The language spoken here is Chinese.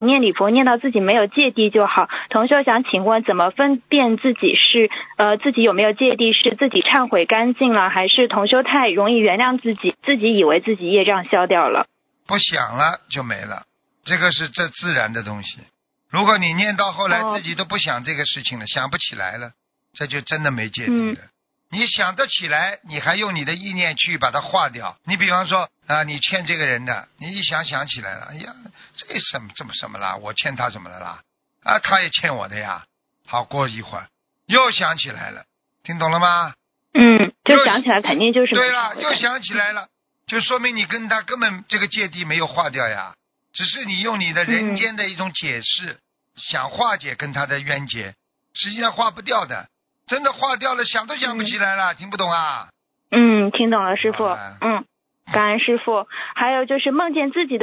念礼佛念到自己没有芥蒂就好。同修想请问，怎么分辨自己是自己有没有芥蒂？是自己忏悔干净了，还是同修太容易原谅自己，自己以为自己业障消掉了？ 不想了就没了，这个是这自然的东西。如果你念到后来自己都不想这个事情了，想不起来了，这就真的没芥蒂了。你想得起来，你还用你的意念去把它化掉。你比方说你欠这个人的，你一想起来了，哎呀，这什么啦？我欠他什么了啦？他也欠我的呀。好，过一会儿又想起来了，听懂了吗？ 就想起来肯定就是对了，又想起来了，就说明你跟他根本这个芥蒂没有化掉呀，只是你用你的人间的一种解释，想化解跟他的冤结，实际上化不掉的。真的化掉了，想都想不起来了，听不懂啊？ 听懂了，师父。感恩师父。还有就是梦见自己的